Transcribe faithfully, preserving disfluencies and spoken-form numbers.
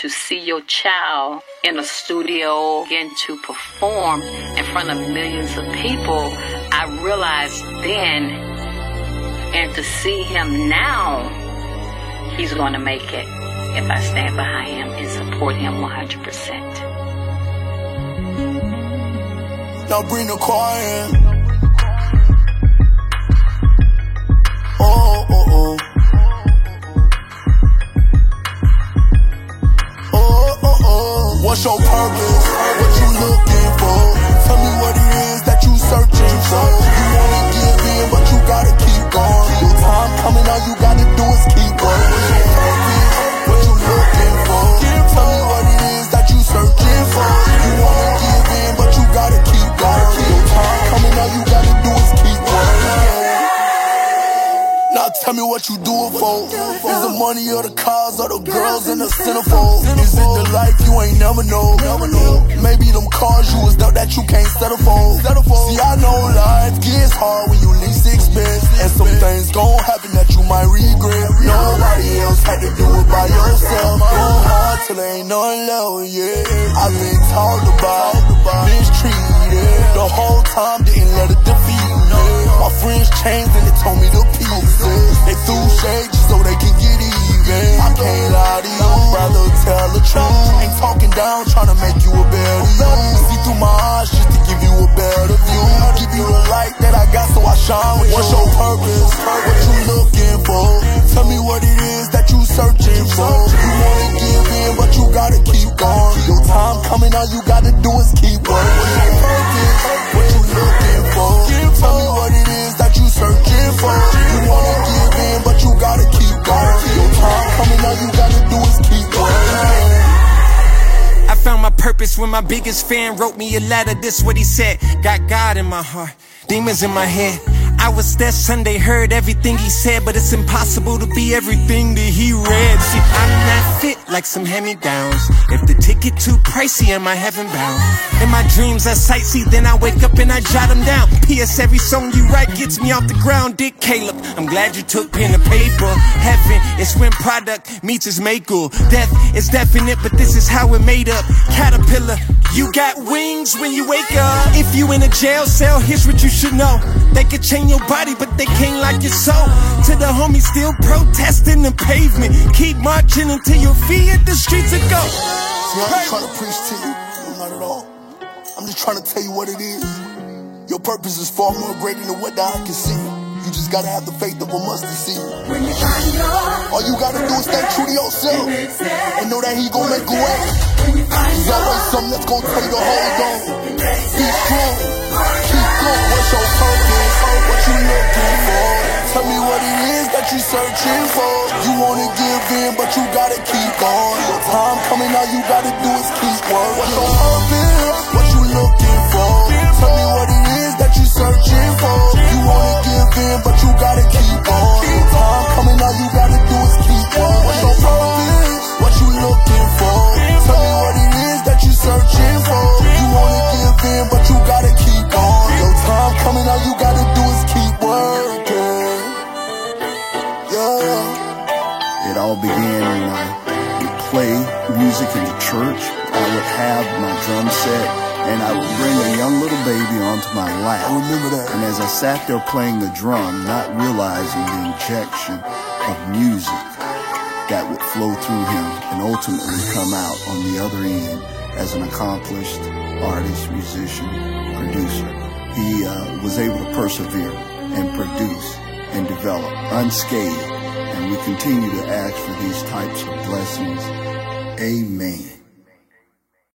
to see your child in a studio begin to perform in front of millions of people, I realized then, and to see him now, he's going to make it if I stand behind him and support him one hundred percent. Now bring the car in. Oh, oh, oh. Oh, oh, oh. What's your purpose? What you looking for? Tell me what it is that you searching for. You wanna give in, but you gotta keep going. Your time coming, all you gotta do is keep going. What's your purpose? What you looking for? Tell me what it is that you searching for. You wanna give in, but you gotta keep going. Your time coming, all you gotta do is keep going. Now tell me what you do it for. Is the money or the cars or the girls in the centerfold? Is it the life you ain't never know? Maybe them cars you was doubt that you can't settle for. See, I know life gets hard when you least expect, and some things gon' happen that you might regret. Nobody else had to do it by yourself. Go hard till there ain't nothing left, yeah. I've been talked about, mistreated. The whole time didn't let it defeat me. My friends changed and they told me to peace. They threw shade just so they can get even. I can't lie to you, rather tell the truth. Ain't talking down, trying to make you a better you. See through my eyes just to give you a better view. Give you the light that I got so I shine with you. What's your purpose? What you looking for? Tell me what it is that you searching for. You wanna give in, but you gotta keep going. Your time coming, all you gotta do is keep working. What's your purpose? What you looking for? Tell me what it is that you searching for. You wanna give in, but you gotta keep going. Your time coming, all you gotta do is keep working. I found my purpose when my biggest fan wrote me a letter. This what he said: got God in my heart, demons in my head. I was there Sunday, heard everything he said, but it's impossible to be everything that he read. See, I'm not fit like some hand-me-downs. If the ticket too pricey, am I heaven bound? In my dreams I sightsee, then I wake up and I jot them down. P S every song you write gets me off the ground. Dick Caleb, I'm glad you took pen to paper. Heaven is when product meets its maker. Death is definite, but this is how it made up. Caterpillar, you got wings when you wake up. If you in a jail cell, here's what you should know. They could change your body, but they can't like your soul. To the homies still protesting the pavement, keep marching until your feet hit the streets and go. See, I'm not trying to preach to you, not at all. I'm just trying to tell you what it is. Your purpose is far more greater than what the eye can see. You just gotta have the faith of a mustard seed. When you find your all you gotta do is stay true to yourself and know that he gon' make a way. There's always something that's gon' tell you to hold on. Be strong, keep going. What's your purpose? What you looking for? Tell me what it is that you searching for. You wanna give in, but you gotta keep going. Your time coming, all you gotta do is keep working. What's your purpose? What you looking for? Tell me what it is that you searching for. You wanna give in, but you gotta keep going. Your time coming, all you gotta do is keep going. What's your purpose? What you looking for? Tell me what it is that you searching for. You wanna give in, but you gotta keep going. Your time coming, all you gotta do is keep working. Yeah. It all began when I would play music in the church. I would have my drum set, and I would bring a young little baby onto my lap. I remember that. And as I sat there playing the drum, not realizing the injection of music that would flow through him and ultimately come out on the other end as an accomplished artist, musician, producer. He uh, was able to persevere and produce and develop unscathed, and we continue to ask for these types of blessings. Amen.